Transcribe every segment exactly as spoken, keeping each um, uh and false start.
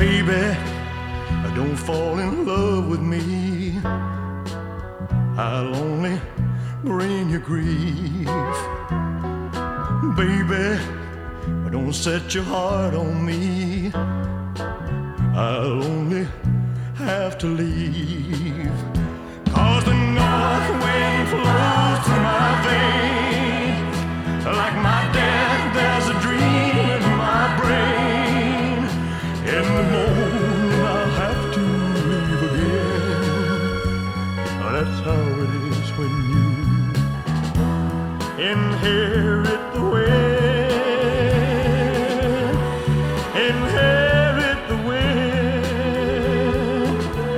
Baby, don't fall in love with me. I'll only bring you grief. Baby, don't set your heart on me. I'll only have to leave. 'Cause the north wind flows through my veins. Like my dad, there's a dream in my brain. In the morning I'll have to leave again. That's how it is when you inherit the wind. Inherit the wind.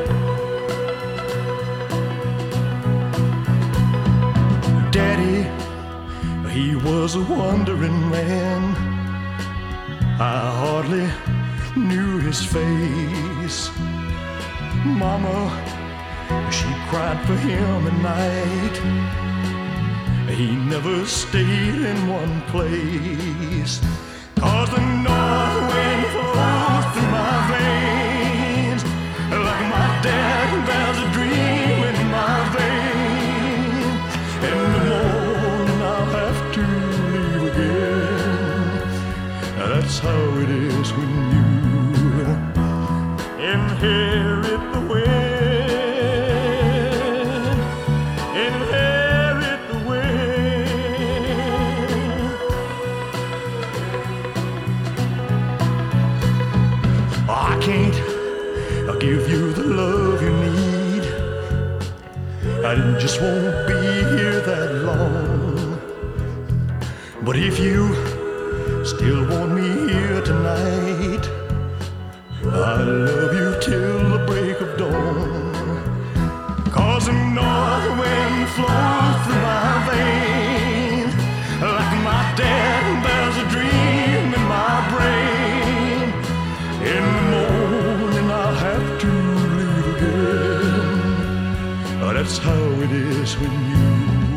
Daddy, he was a wandering man. I hardly knew his face. Mama, she cried for him at night. He never stayed in one place. 'Cause the north wind flows through my veins. Like my dad, there's a dream in my veins. In the morning I'll have to leave again. That's how it is when you inherit the wind. Inherit the wind. I can't give you the love you need. I just won't be here that long. But if you still want me here tonight, I love you till the break of dawn. 'Cause the north wind flows through my veins. Like my dad, there's a dream in my brain. In the morning I'll have to leave again. That's how it is when you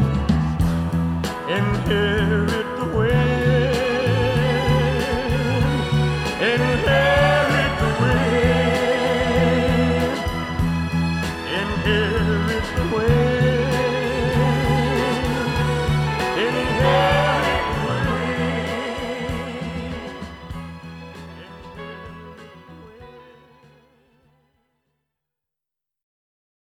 inherit the wind. Inherit the wind. Inherit the wind.